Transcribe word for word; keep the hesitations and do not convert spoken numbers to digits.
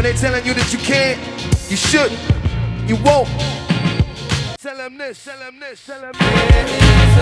When they telling you that you can't, you should, you won't. Tell them this, tell them this, tell them this.